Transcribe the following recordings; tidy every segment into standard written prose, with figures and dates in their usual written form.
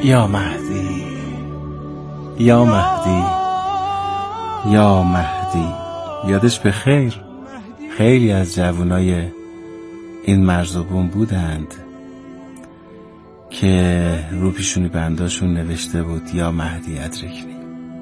یا مهدی، یا مهدی، یا مهدی. یادش به خیر خیلی از جوانای این مرز و بوم بودند که رو پیشونی بنداشون نوشته بود یا مهدی ادرکنی.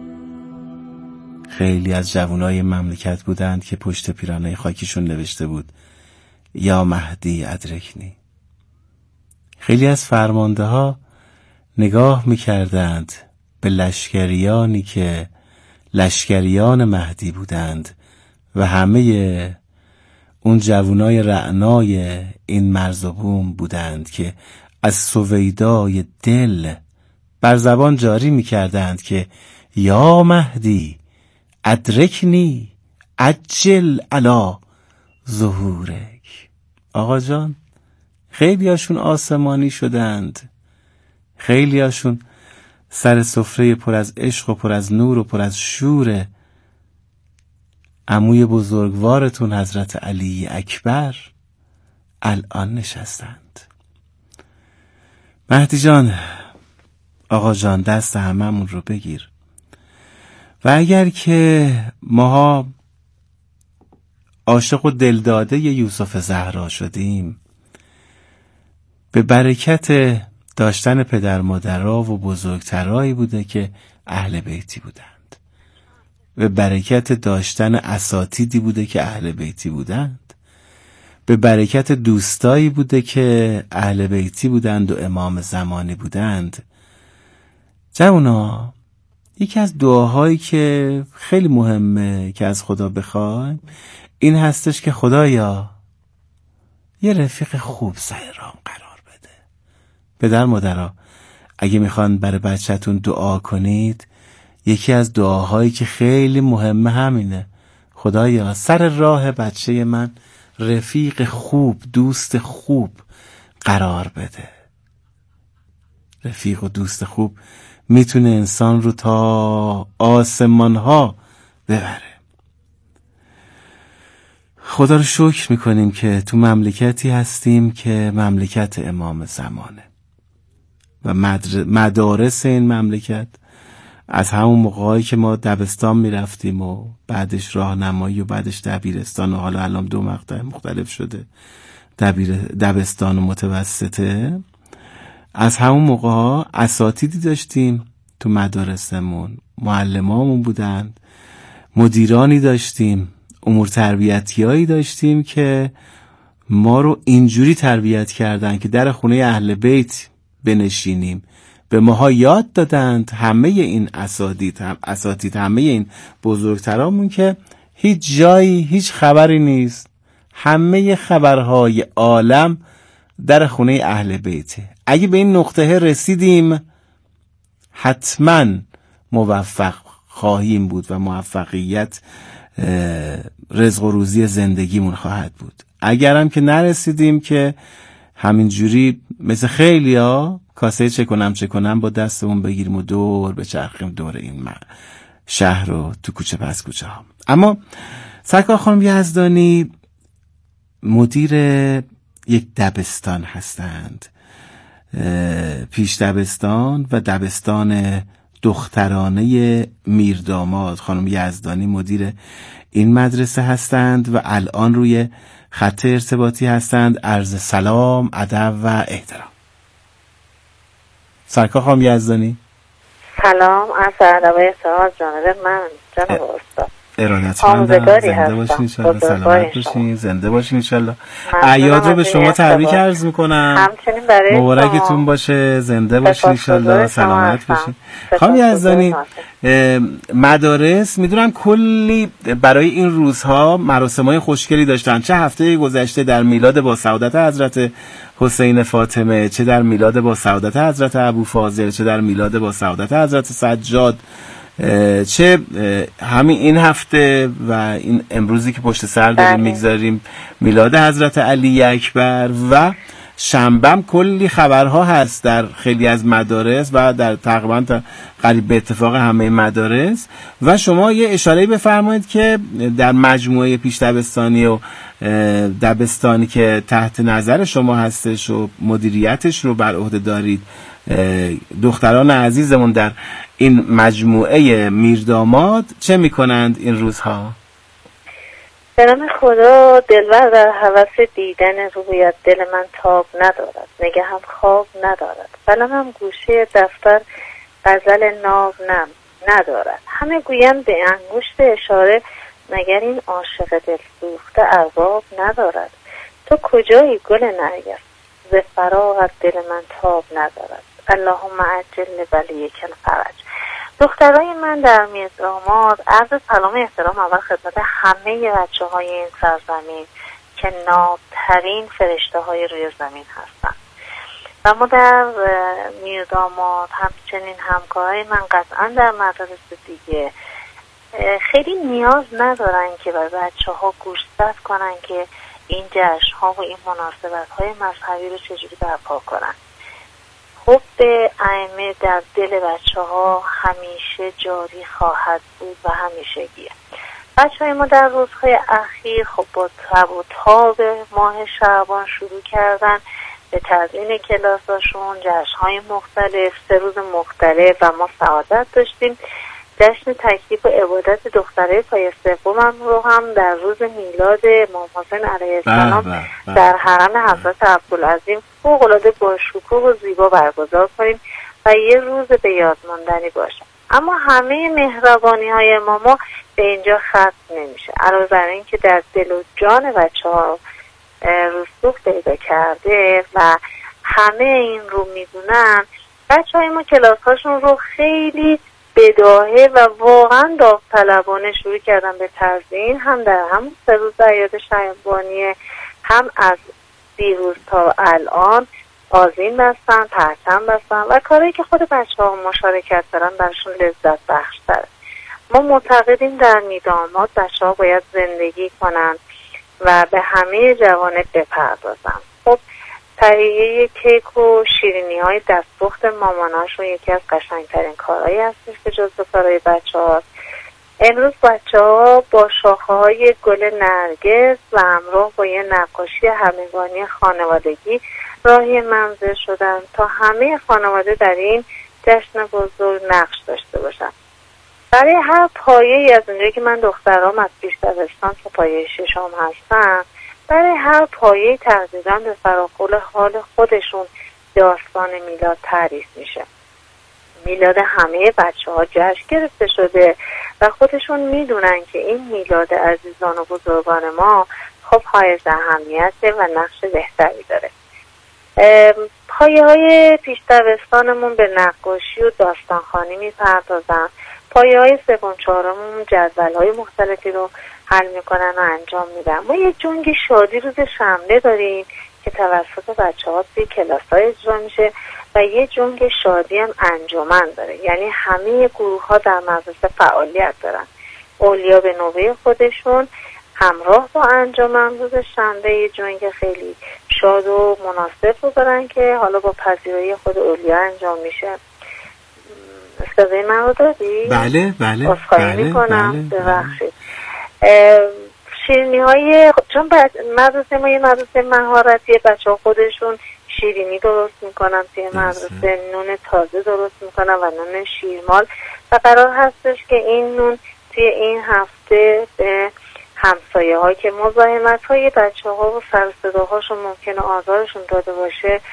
خیلی از جوانای مملکت بودند که پشت پیرانه خاکیشون نوشته بود یا مهدی ادرکنی. خیلی از فرمانده ها نگاه می‌کردند به لشکریانی که لشکریان مهدی بودند و همه اون جوانای رعنای این مرز و بوم بودند که از سویدای دل بر زبان جاری می‌کردند که یا مهدی ادرکنی عجل علی ظهورک. آقا جان، خیلی هاشون آسمانی شدند، خیلی هاشون سر سفره پر از عشق و پر از نور و پر از شور عموی بزرگوارتون حضرت علی اکبر الان نشستند. مهدی جان، آقا جان، دست هممون رو بگیر و اگر که ماها عاشق و دلداده یوسف زهرا شدیم به برکت داشتن پدر مادرها و بزرگترایی بوده که اهل بیتی بودند، به برکت داشتن اساتیدی بوده که اهل بیتی بودند، به برکت دوستایی بوده که اهل بیتی بودند و امام زمانی بودند. جوانا، یکی از دعاهایی که خیلی مهمه که از خدا بخوایم این هستش که خدایا یه رفیق خوب سر راه قرار بده. پدر مادرها اگه میخوان برای بچه‌تون دعا کنید، یکی از دعاهایی که خیلی مهمه همینه: خدایا سر راه بچه من رفیق خوب، دوست خوب قرار بده. رفیق و دوست خوب میتونه انسان رو تا آسمان ها ببره. خدا رو شکر میکنیم که تو مملکتی هستیم که مملکت امام زمانه و مدارس این مملکت از همون موقعی که ما دبستان میرفتیم و بعدش راهنمایی و بعدش دبیرستان و حالا الان 2 مقطع مختلف شده، دبستان و متوسطه، از همون موقع اساتیدی داشتیم تو مدارسمون، معلمامون بودند، مدیرانی داشتیم، امور تربیتیایی داشتیم که ما رو اینجوری تربیت کردن که در خونه اهل بیت بنشینیم. به ماها یاد دادند همه این اساتید همه این بزرگترامون که هیچ جایی هیچ خبری نیست، همه خبرهای عالم در خونه اهل بیته. اگه به این نقطه رسیدیم حتما موفق خواهیم بود و موفقیت رزق و روزی زندگیمون خواهد بود. اگرم که نرسیدیم که همینجوری مثل خیلی ها کاسه چه کنم با دستمون بگیریم و دور بچرخیم دور این شهر رو تو کوچه پس کوچه ها. اما سرکار خانم یزدانی مدیر یک دبستان هستند، پیش دبستان و دبستان دخترانه میرداماد. خانم یزدانی مدیر این مدرسه هستند و الان روی خط ارتباطی هستند. عرض سلام، ادب و احترام. سرکار خانم یزدانی، سلام، عرض ادب و احترام جانب من، جناب استاد. ارادتمندم. زنده باشین انشالله، سلامت باشین، زنده باشین انشالله. اعیاد رو به شما تبریک عرض میکنم، همچنین برای مبارکتون باشه، زنده باشین انشالله، سلامت باشین. خانم یزدانی، مدارس میدونم کلی برای این روزها مراسمای خوشگلی داشتن، چه هفته گذشته در میلاد با سعادت حضرت حسین فاطمه، چه در میلاد با سعادت حضرت ابوفاضل، چه در میلاد با سعادت حضرت سجاد، چه همین این هفته و این امروزی که پشت سر داریم میگذاریم میلاد حضرت علی اکبر، و شنبهم کلی خبرها هست در خیلی از مدارس و در تقریبا قریب به اتفاق همه مدارس. و شما یه اشاره بفرمایید که در مجموعه پیش دبستانی و دبستانی که تحت نظر شما هستش و مدیریتش رو بر عهده دارید دختران عزیزمون در این مجموعه میرداماد چه میکنند این روزها؟ به نام خدا، دلبر در هوس دیدن رویت دل من تاب ندارد، نگه هم خواب ندارد، قلمم گوشه دفتر غزل ناب ندارد. همه گویم به انگشت اشاره، مگر این عاشق دل سوخته ارباب ندارد. تو کجایی گل نرگس، ز فراقت دل من تاب ندارد. اللهم عجل بلیک الفرج. دخترای من در میرداماد عرض سلام احترام اول خدمت همه بچه های این سرزمین که نابترین فرشته های روی زمین هستن و ما در میرداماد همچنین همکارای من قطعا در مدارس دیگه خیلی نیاز ندارن که برای بچه ها گوشزد کنن که این جشن ها و این مناسبت های مذهبی رو چجوری برپا کنن. حب ائمه در دل بچه ها همیشه جاری خواهد بود و همیشگیه. بچه های ما در روزهای اخیر خب با تب و تاب ماه شعبان شروع کردن به تدوین کلاساشون، جشن های مختلف، 3 روز مختلف و ما سعادت داشتیم جشن تکلیف و عبادت دختره پای سوم رو هم در روز میلاد امام حسین علیه السلام در حرم حضرت عبدالعظیم فوق‌العاده با شکوه و زیبا برگزار کنیم و یه روز به یاد ماندنی باشه. اما همه مهربانی های ما به اینجا ختم نمیشه. علاوه بر این که در دل و جان بچه ها رسوخ پیدا کرده و همه این رو میدونن، بچه های ما کلاس هاشون رو خیلی بداهه و واقعا داوطلبانه شروع کردن به تزیین، هم در همون 3 روز اعیاد شعبانیه، هم از دیروز تا الان آذین بستن، پرچم بستن و کاری که خود بچه ها مشارکت دارن برشون لذت بخش تره. ما معتقدیم در میرداماد بچه ها باید زندگی کنن و به همه جوانب بپردازن. خب تهیه کیک و شیرینی های دستپخت ماماناشون یکی از قشنگترین کارهایی هستش که جزو کارهای بچه هاست. امروز بچه ها با شاخه های گل نرگس و همراه با یه نقاشی همگانی خانوادگی راهی منزل شدن تا همه خانواده در این جشن بزرگ نقش داشته باشن. برای هر پایه‌ای از اونجایی که من دخترام از پیش دبستان تا پایه 6 هستن، برای هر پایه‌ای تقریبا به فراخور حال خودشون داستان میلاد تعریف میشه. میلاد همه بچه ها جشن گرفته شده و خودشون میدونن که این میلاد عزیزان و بزرگان ما خب حائز اهمیته و نقش بهتری داره. پایه های پیش دبستانمون به نقاشی و داستانخوانی میپردازن. پایه های 3 و 4 جدول های مختلفی رو حل میکنن و انجام میدن. ما یه جنگ شادی روز شنبه داریم که توسط بچه ها توی کلاس های اجرا میشه و یه جنگ شادی هم انجمن داره، یعنی همه گروه ها در مدرسه فعالیت دارن. اولیا به نوبه خودشون همراه با انجمن روز شنبه یه جنگ خیلی شاد و مناسب رو دارن که حالا با پذیرایی خود اولیا انجام میشه. استاذه من رو دادی؟ بله بله بله میکنم ببخشید. شیرینی های چون مدرسه ما یه مدرسه مهارتیه، بچه ها خودشون شیرینی درست میکنن توی مدرسه، نون تازه درست میکنن و نون شیرمال و قرار هستش که این نون توی این هفته به همسایه ها که مزاحمت های بچه ها و سر صدا هاشون ممکنه آزارشون داده باشه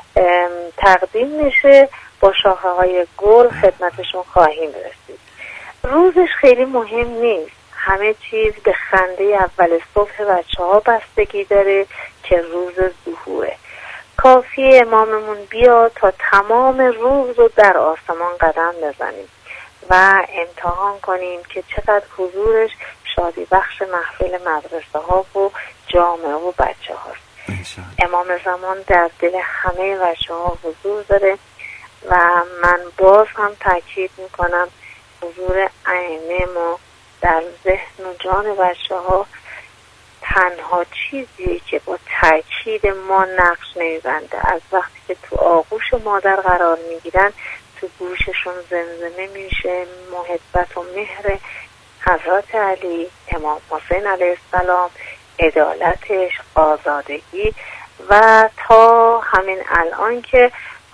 تقدیم میشه. با شاخه های گل خدمتشون خواهیم رسید. روزش خیلی مهم نیست، همه چیز به خنده اول صبح بچه ها بستگی داره که روز ظهوره. کافی اماممون بیاد تا تمام روز رو در آسمان قدم بزنیم و امتحان کنیم که چقدر حضورش شادی بخش محفل مدرسه ها و جامعه و بچه هاست. امام زمان در دل همه بچه ها حضور داره و من باز هم تاکید میکنم حضور ائمه ما در ذهن و جان بچه ها تنها چیزیه که با تاکید ما نقش میبنده. از وقتی که تو آغوش مادر قرار میگیرن تو گوششون زمزمه میشه محبت و مهر حضرت علی، امام حسین علیه السلام، عدالتش، آزادگی و تا همین الان که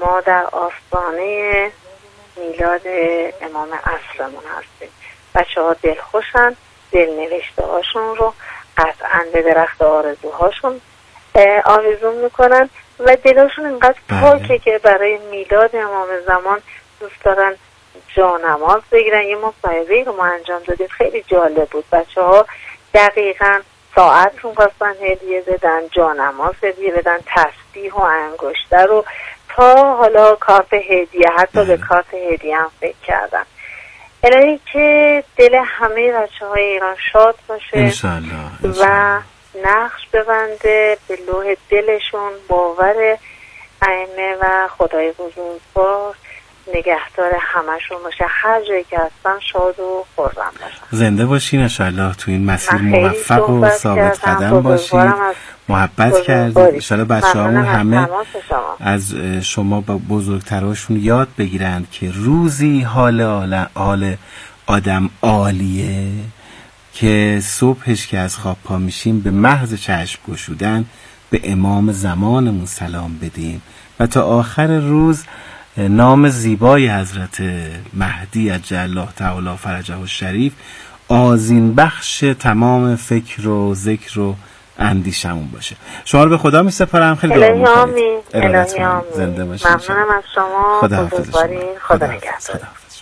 ما در آستانه میلاد امام عصرمون هستیم. بچه ها دلخوشن، دلنوشته هاشون رو قطعا به درخت آرزوهاشون آویزون میکنن و دلشون اینقدر پاکه که برای میلاد امام زمان دوست دارن جانماز بگیرن. یه مصاحبه‌ای رو ما انجام دادیم، خیلی جالب بود. بچه ها دقیقاً ساعت رو خواستن هدیه بدن، جانماز هدیه بدن، تسبیح و انگشتر رو، تا حالا کارت هدیه، حتی به کارت هدیه هم فکر کردن. الهی که دل همه بچه های ایران شاد باشه انشالله. و نقش ببنده به لوح دلشون، باور ائمه و خدای بزرگوار نگهدار همشون باشه، هر جایی که هستن شاد و خرم باشن. زنده باشین انشالله، تو این مسیر موفق و ثابت قدم باشین. محبت کردید. انشالله بچه‌هامون همه از شما با بزرگتراشون یاد بگیرند که روزی حال آدم عالیه که صبحش که از خواب پا میشیم به محض چشم گشودن به امام زمانمون سلام بدیم و تا آخر روز نام زیبای حضرت مهدی عجل الله تعالی فرجه الشریف آذین بخش تمام فکر و ذکر و اندیشمون باشه. شما رو به خدا می سپارم. خیلی دعا می‌کنید. الهی آمین. زنده باشید. ممنونم از شما. بزرگوارین. خدا نگهدار.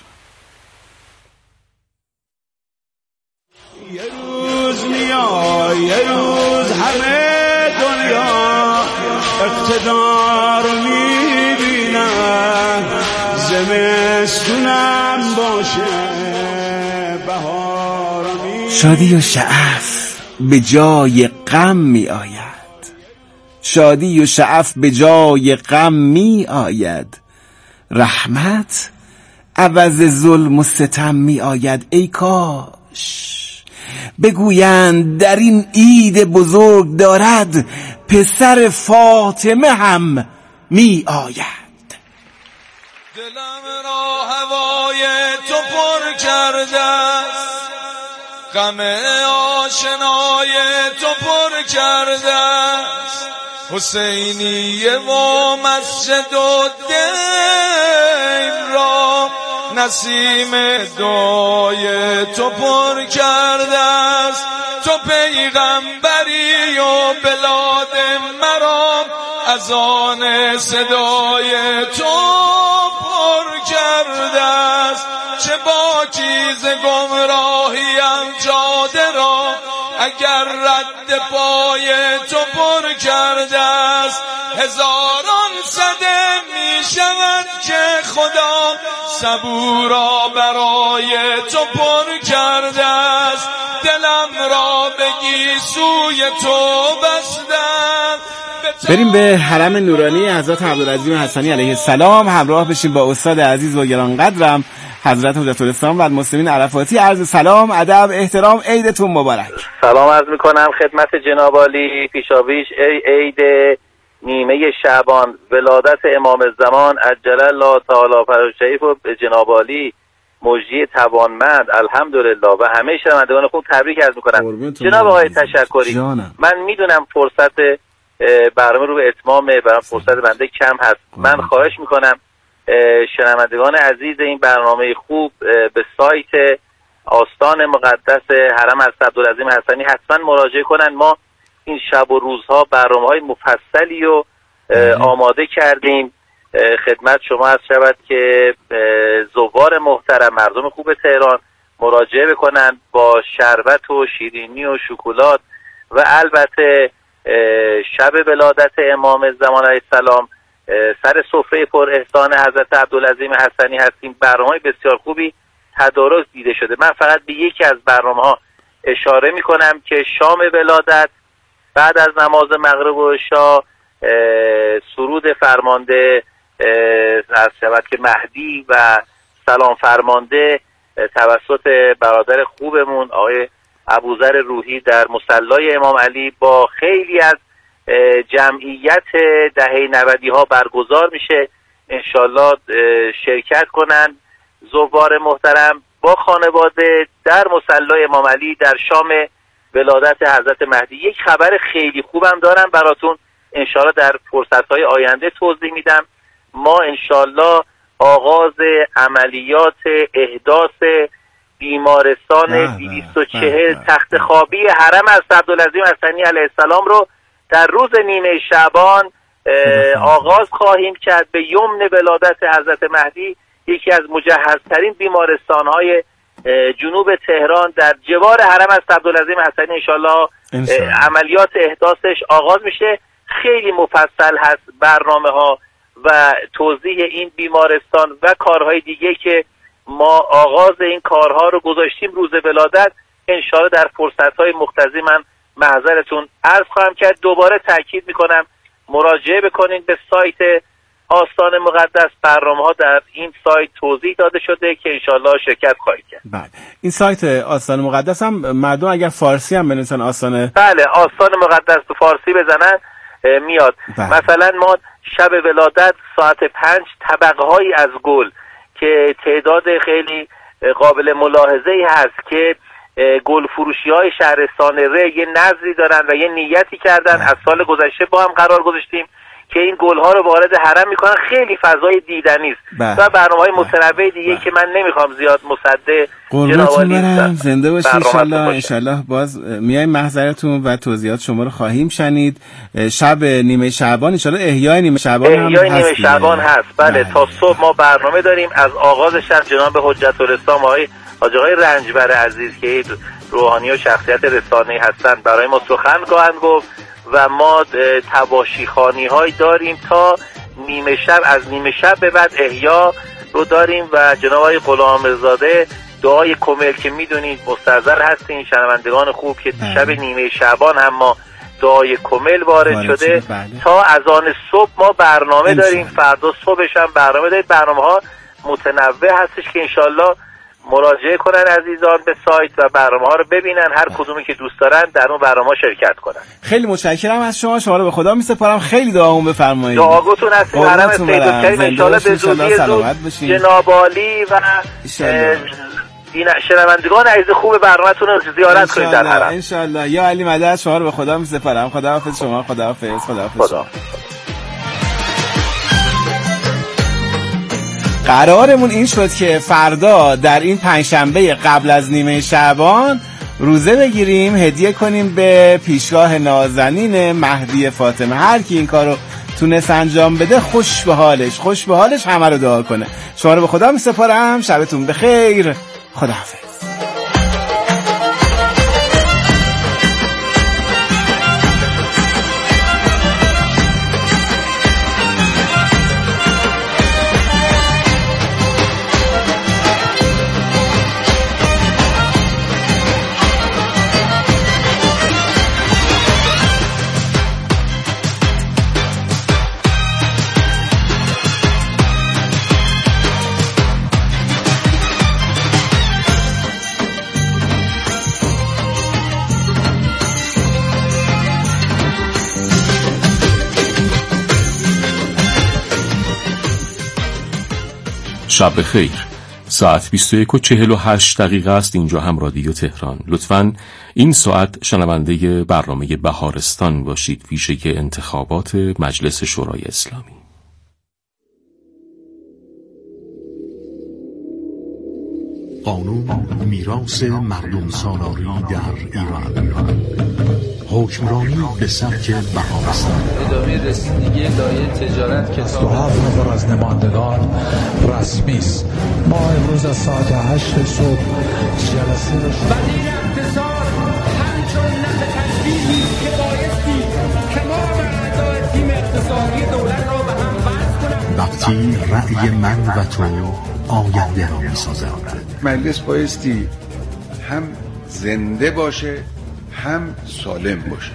یه روز میاد، یه روز همه دنیا اقتدار میبینن، زمستونم باشه بهار میبینن. شادی و شعف به جای غم می آید، شادی و شعف به جای غم می آید، رحمت عوض ظلم و ستم می آید. ای کاش بگویند در این عید بزرگ دارد پسر فاطمه هم می آید. دلم را هوای تو پر کرده است، غم آشنای تو پر کرده است، حسینیه و مسجد و دین را نسیم دعای تو پر کرده است. تو پیغمبری و بلاد مرام از آن صدای تو پر کرده است. چه باکیز گمراهیم جاده را اگر رد پای تو پر کرده است. هزاران صده می شود که خدا صبورا برای تو پر کرده است. دلم را بگی سوی تو بستم. بریم به حرم نورانی حضرت عبدالعظیم حسنی علیه السلام همراه بشیم با استاد عزیز و گرانقدرم حضرت حجت الاسلام و المسلمین عرفاتی. عرض سلام، ادب، احترام، عیدتون مبارک. سلام عرض میکنم خدمت جناب عالی. پیشاپیش عید نیمه شعبان ولادت امام زمان عجل الله تعالی فرجه الشریف و جناب عالی مجری توانمند الحمدلله و همه شنوندگان خوب تبریک عرض میکنم. جناب آقای تشکری، من میدونم فرصت برنامه رو به اتمامه و فرصت بنده کم هست. من خواهش میکنم شنوندگان عزیز این برنامه خوب به سایت آستان مقدس حرم حضرت عبدالعظیم حسنی حتما مراجعه کنن. ما این شب و روزها برنامه‌های مفصلی رو آماده کردیم خدمت شما. از شود که زوار محترم مردم خوب تهران مراجعه بکنن با شربت و شیرینی و شکلات و البته شب ولادت امام زمان علیه السلام سر سفره پر احسان حضرت عبدالعظیم حسنی هستیم. برنامه بسیار خوبی تدارک دیده شده. من فقط به یکی از برنامه‌ها اشاره می‌کنم که شام ولادت بعد از نماز مغرب و عشا سرود فرمانده از شود که مهدی و سلام فرمانده توسط برادر خوبمون آقای ابوذر روحی در مصلی امام علی با خیلی از جمعیت دهه 90 ها برگزار میشه. انشالله شرکت کنن زوار محترم با خانواده در مصلی امام علی در شام ولادت حضرت مهدی. یک خبر خیلی خوبم دارم براتون، انشالله در فرصت‌های آینده توضیح میدم. ما انشالله آغاز عملیات احداث بیمارستان 240 تخت خوابی حرم از عبدالعظیم حسنی علیه السلام رو در روز نیمه شعبان آغاز خواهیم کرد به یمن ولادت حضرت مهدی، یکی از مجهزترین بیمارستان‌های جنوب تهران در جوار حرم از عبدالعظیم حسنی انشالله عملیات احداثش آغاز میشه. خیلی مفصل هست برنامه ها و توضیح این بیمارستان و کارهای دیگه که ما آغاز این کارها رو گذاشتیم روز ولادت. انشالله در فرصت‌های مقتضی من محضرتون عرض خواهم کرد. دوباره تاکید میکنم مراجعه بکنید به سایت آستان مقدس، برنامه‌ها در این سایت توضیح داده شده که انشالله شرکت خواهید کرد. بله، این سایت آستان مقدس هم مردم اگر فارسی هم بنویسن بله، آستان مقدس به فارسی بزنن میاد. مثلا ما شب ولادت ساعت 5 طبقه‌هایی از گل که تعداد خیلی قابل ملاحظه‌ای هست که گل فروشی‌های شهرستان ره یه نظری دارن و یه نیتی کردن. از سال گذشته با هم قرار گذاشتیم که این گل‌ها رو وارد حرم میکنن. خیلی فضای دیدنی است و برنامه‌های متنوع دیگه که من نمیخوام زیاد مصدق قربونتون برم. زنده باشید انشالله باز میایم محضرتون و توضیحات شما رو خواهیم شنید. شب نیمه شعبان انشالله احیای نیمه شعبان هم هست. نیمه شعبان هست. بله، تا صبح ما برنامه داریم. از آغاز شب جناب حجت الاسلام حاج آقای رنجبر عزیز که روحانی و شخصیت رسانه‌ای هستن برای ما سخن خواهند گفت و ما تواشیخوانی های داریم تا نیمه شب. از نیمه شب به بعد احیا رو داریم و جناب آقای غلامرضاده دعای کمل که میدونید مستحضر هستین شنوندگان خوب که شب نیمه شعبان هم ما دعای کمل وارد شده. تا اذان صبح ما برنامه داریم. فردا صبحش هم برنامه داریم. برنامه ها متنوع هستش که انشالله مراجعه کنن عزیزان به سایت و برنامه‌ها رو ببینن، هر کدومی که دوست دارن در اون برنامه‌ها شرکت کنن. خیلی متشکرم از شما رو به خدا میسپارم. خیلی دعامون بفرمایید. دعاگوتون هستیم. حرم سیدالکریم انشالله به زودی جناب عالی و شنوندگان عزیز خوب برنامه‌تون رو زیارت کنید در حرم انشالله. یا علی مدد شما رو به خدا میسپارم. خداحافظ شما. خداحافظ. قرارمون این شد که فردا در این پنجشنبه قبل از نیمه شعبان روزه بگیریم، هدیه کنیم به پیشگاه نازنین مهدی فاطمه. هر کی این کارو تونست انجام بده خوش به حالش همه رو دعا کنه. شما رو به خدا میسپارم. شبتون بخیر. خداحافظ. شب بخیر. ساعت 21:48 است. اینجا هم رادیو تهران. لطفاً این ساعت شنونده برنامه بهارستان باشید، ویژه انتخابات مجلس شورای اسلامی. قانون میراث مردم سالاری در ایران. حکمرانی به سبک بهارستان. ادامه رسیدگی لایحه تجارت که 27 نفر از نمایندگان رسمی است. ما امروز از ساعت 8 صبح جلسه وزیر اقتصاد همچون نفع تشبیهی که بایستی تمام اعضای تیم اقتصادی دولت را به هم وصل کنند. وقتی رأی من و تو آینده را می‌سازد. مجلس بایستی هم زنده باشه هم سالم باشه.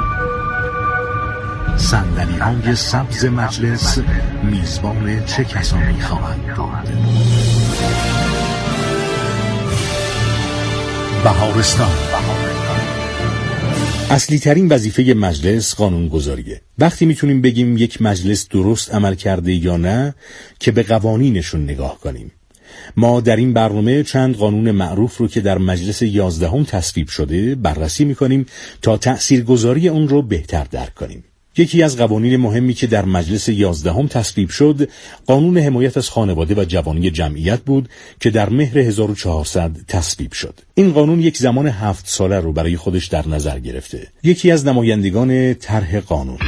صندلی‌های سبز مجلس میزبان چه کسانی خواهند بود؟ بهارستان. اصلی ترین وظیفه مجلس قانونگذاریه. وقتی میتونیم بگیم یک مجلس درست عمل کرده یا نه که به قوانینشون نگاه کنیم. ما در این برنامه چند قانون معروف رو که در مجلس 11 تصویب شده بررسی میکنیم تا تأثیرگذاری اون رو بهتر درک کنیم. یکی از قوانین مهمی که در مجلس 11 تصویب شد، قانون حمایت از خانواده و جوانی جمعیت بود که در مهر 1400 تصویب شد. این قانون یک زمان 7 ساله رو برای خودش در نظر گرفته. یکی از نمایندگان طرح قانون،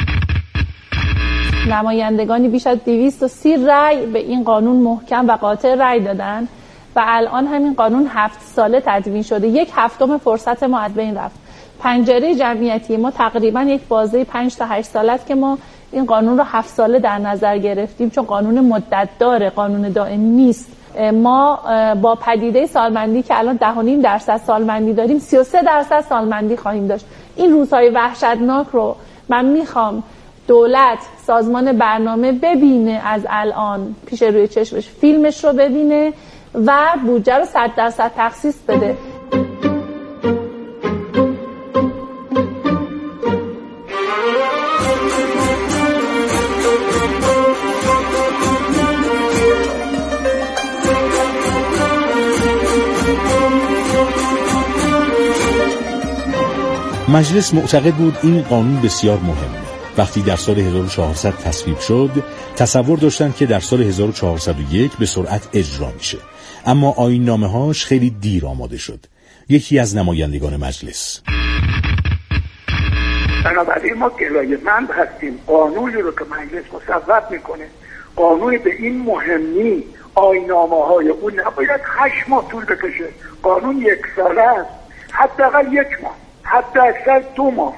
نمایندگانی بیش از 230 رأی به این قانون محکم و قاطع رأی دادن و الان همین قانون 7 ساله تدوین شده. 1/7 فرصت ما از بین رفت. پنجره جمعیتی ما تقریبا یک بازه 5 تا 8 سال است که ما این قانون رو 7 ساله در نظر گرفتیم، چون قانون مدت داره، قانون دائمی نیست. ما با پدیده سالمندی که الان 10.5% سالمندی داریم، 33% سالمندی خواهیم داشت. این روزهای وحشتناک رو من میخوام دولت، سازمان برنامه ببینه، از الان پیش روی چشمش فیلمش رو ببینه و بودجه رو 100% تخصیص بده. مجلس معتقد بود این قانون بسیار مهمه. وقتی در سال 1400 تصویب شد، تصور داشتن که در سال 1401 به سرعت اجرا میشه، اما آیین‌نامه‌هاش خیلی دیر آماده شد. یکی از نمایندگان مجلس: بنابراین ما گلایه‌مند هستیم قانونی رو که مجلس مصوب میکنه، قانونی به این مهمی، آیین‌نامه‌های اون نباید 8 ماه طول بکشه. قانون 1 ساله است، حداقل 1 ماه، حتی اکثر 2 ماه.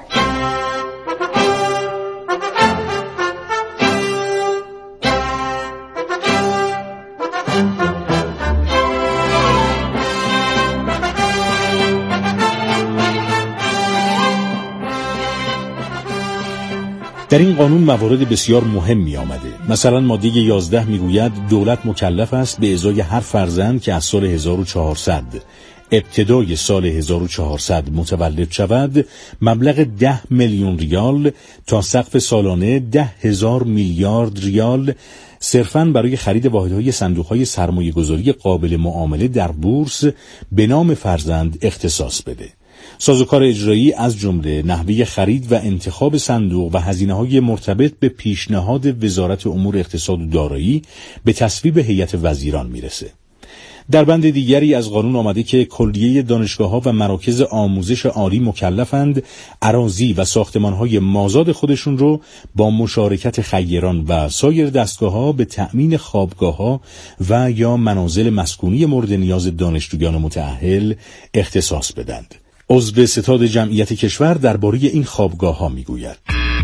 در این قانون موارد بسیار مهمی آمده. مثلا ماده 11 میگوید دولت مکلف است به ازای هر فرزند که از سال 1400 ابتدای سال 1400 متولد شود مبلغ 10 میلیون ریال تا سقف سالانه 10,000 میلیارد ریال صرفاً برای خرید واحدهای صندوق‌های سرمایه‌گذاری قابل معامله در بورس به نام فرزند اختصاص بده. سازوکار اجرایی از جمله نحوه خرید و انتخاب صندوق و هزینه‌های مرتبط به پیشنهاد وزارت امور اقتصاد و دارایی به تصویب هیئت وزیران میرسه. در بند دیگری از قانون آمده که کلیه دانشگاه‌ها و مراکز آموزش عالی مکلفند اراضی و ساختمان‌های مازاد خودشون رو با مشارکت خیران و سایر دستگاه‌ها به تأمین خوابگاه‌ها و یا منازل مسکونی مورد نیاز دانشجویان متأهل اختصاص بدند. عضو ستاد جمعیت کشور درباره این خوابگاه‌ها میگوید: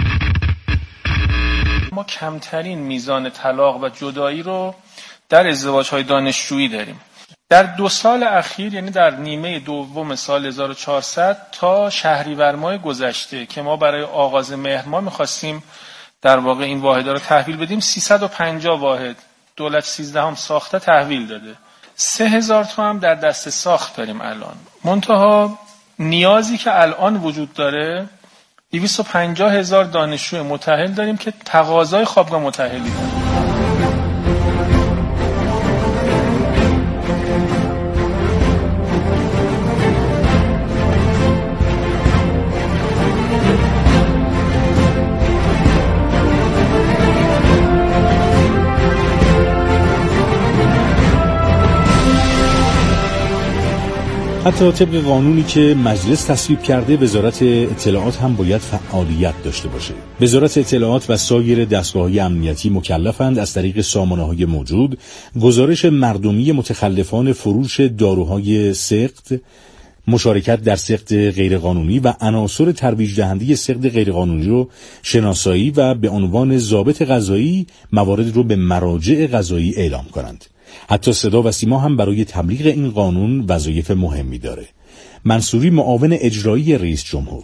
ما کمترین میزان طلاق و جدایی رو در ازدواج‌های دانشجویی داریم. در 2 سال اخیر، یعنی در نیمه دوم سال 1400 تا شهریور ماه گذشته که ما برای آغاز مهر ماه می‌خواستیم در واقع این واحدها رو تحویل بدیم، 350 واحد دولت 13 ساخته تحویل داده. 3000 تا هم در دست ساخت داریم الان. منتها نیازی که الان وجود داره 250,000 دانشجوی متأهل داریم که تقاضای خوابگاه متأهلی داریم. حتی طبق قانونی که مجلس تصویب کرده، وزارت اطلاعات هم باید فعالیت داشته باشه. وزارت اطلاعات و سایر دستگاه‌های امنیتی مکلفند از طریق سامانه‌های موجود گزارش مردمی متخلفان فروش داروهای سقط، مشارکت در سقط غیرقانونی و عناصر ترویج دهنده سقط غیرقانونی رو شناسایی و به عنوان ضابط قضایی موارد رو به مراجع قضایی اعلام کنند. حتی صدا و سیما هم برای تبلیغ این قانون وظایف مهمی داره. منصوری، معاون اجرایی رئیس جمهور: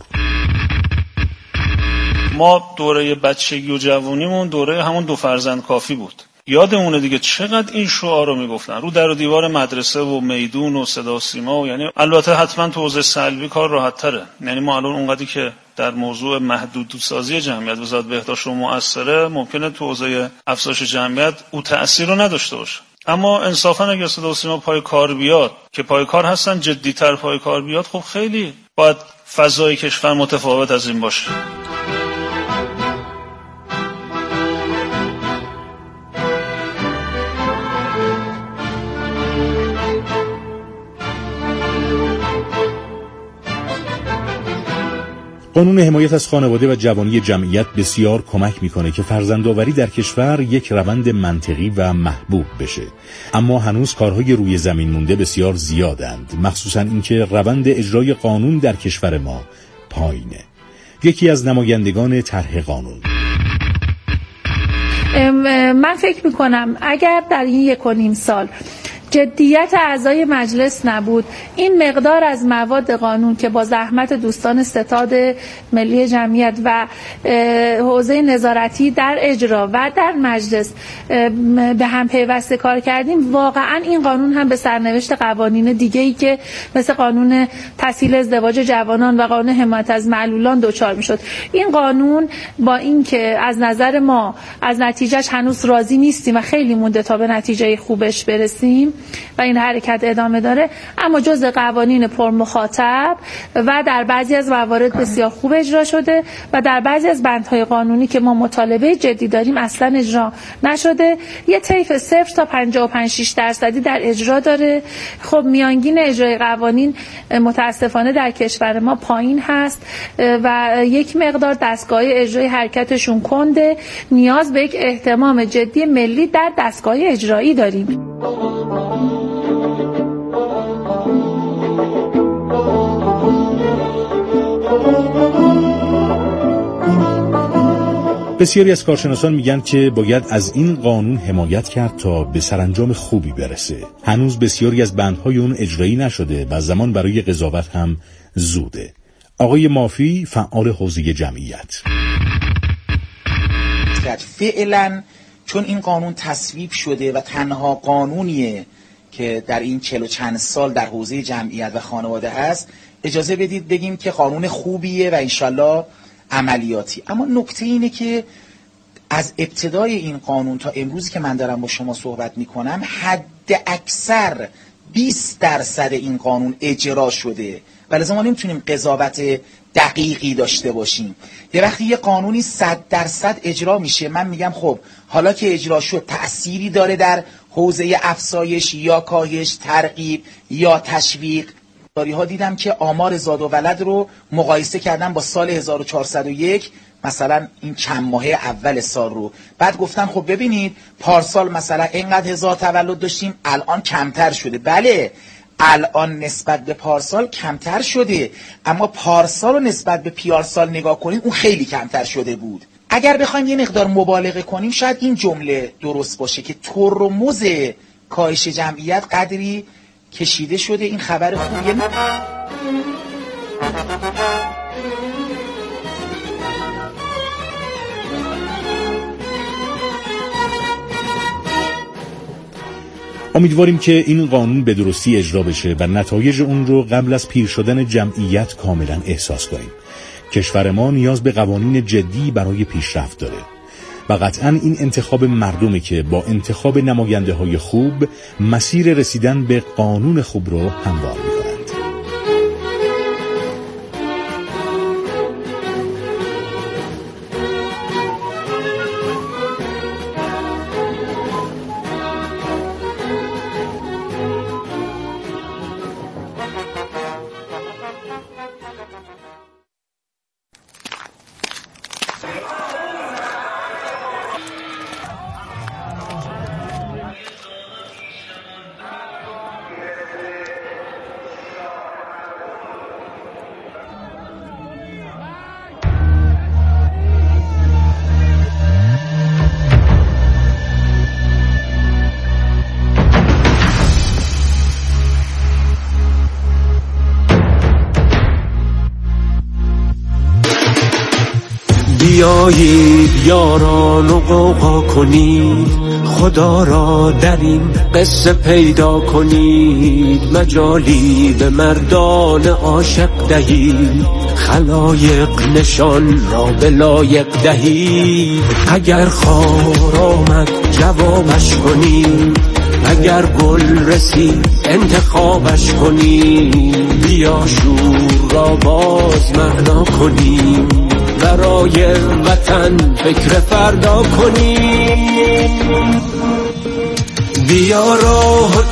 ما دوره بچگی و جوونیمون دوره همون 2 فرزند کافی بود. یادمونه دیگه چقدر این شعار رو میگفتن رو در و دیوار مدرسه و میدون و صدا و سیما و یعنی البته حتما تو حوزه سلبی کار راحت تره. یعنی ما الان اونقدری که در موضوع محدودسازی جمعیت وزارت بهداشت و مؤثره، ممکنه تو حوزه افزایش جمعیت او تأثیر رو نداشته باشه. اما انصافا اگه صدا و سیما پای کار بیاد، که پای کار هستن، جدی‌تر پای کار بیاد، خب خیلی باید فضای کشور متفاوت از این باشه. قانون حمایت از خانواده و جوانی جمعیت بسیار کمک میکنه که فرزندآوری در کشور یک روند منطقی و محبوب بشه، اما هنوز کارهای روی زمین مونده بسیار زیادند، مخصوصا اینکه روند اجرای قانون در کشور ما پایینه. یکی از نمایندگان طرح قانون: من فکر میکنم اگر در این 1.5 سال جدیت اعضای مجلس نبود، این مقدار از مواد قانون که با زحمت دوستان ستاد ملی جمعیت و حوزه نظارتی در اجرا و در مجلس به هم پیوسته کار کردیم، واقعا این قانون هم به سرنوشت قوانین دیگه‌ای که مثل قانون تسهیل ازدواج جوانان و قانون حمایت از معلولان دچار میشد. این قانون با اینکه از نظر ما از نتیجهش هنوز راضی نیستیم و خیلی مونده تا به نتیجه خوبش برسیم و این حرکت ادامه داره، اما جزء قوانین پرمخاطب و در بعضی از موارد بسیار خوب اجرا شده و در بعضی از بندهای قانونی که ما مطالبه جدی داریم اصلا اجرا نشده. یه طیف 0 تا 55-6% در اجرا داره. خب میانگین اجرای قوانین متاسفانه در کشور ما پایین هست و یک مقدار دستگاه اجرای حرکتشون کنده. نیاز به یک اهتمام جدی ملی در دستگاه اجرایی داریم. بسیاری از کارشناسان میگن که باید از این قانون حمایت کرد تا به سرانجام خوبی برسه. هنوز بسیاری از بندهای اون اجرایی نشده و زمان برای قضاوت هم زوده. آقای مافی، فعال حوزه جمعیت: فعلا چون این قانون تصویب شده و تنها قانونیه که در این 40 و چند سال در حوزه جمعیت و خانواده هست، اجازه بدید بگیم که قانون خوبیه و انشالله عملیاتی. اما نکته اینه که از ابتدای این قانون تا امروزی که من دارم با شما صحبت میکنم، حد اکثر 20% این قانون اجرا شده و لذا ما نمیتونیم قضاوت دقیقی داشته باشیم. یه وقتی یه قانونی 100% اجرا میشه، من میگم خب حالا که اجرا شد تأثیری داره در حوزه افزایش یا کاهش، ترغیب یا تشویق. ها دیدم که آمار زاد و ولد رو مقایسه کردن با سال 1401، مثلا این چند ماه اول سال رو، بعد گفتن خب ببینید پارسال مثلا اینقدر هزار تولد داشتیم، الان کمتر شده. بله الان نسبت به پارسال کمتر شده، اما پارسال رو نسبت به پیارسال نگاه کنیم اون خیلی کمتر شده بود. اگر بخوایم یه مقدار مبالغه کنیم شاید این جمله درست باشه که ترمز کاهش جمعیت قدری کشیده شده. این خبر خوبیه. امیدواریم که این قانون به درستی اجرا بشه و نتایج اون رو قبل از پیر شدن جمعیت کاملا احساس کنیم. کشور ما نیاز به قوانین جدی برای پیشرفت داره و قطعاً این انتخاب مردمه که با انتخاب نماینده های خوب مسیر رسیدن به قانون خوب رو هموار می‌کنند. بیایید یاران و قوقا کنید، خدا را در این قصه پیدا کنید. مجالی به مردان عاشق دهید، خلایق نشان را به لایق دهید. اگر خار آمد جوابش کنید، اگر گل رسید انتخابش کنید. بیا شور را باز معنا کنید، برای وطن فکر فردا کنیم. بیا راه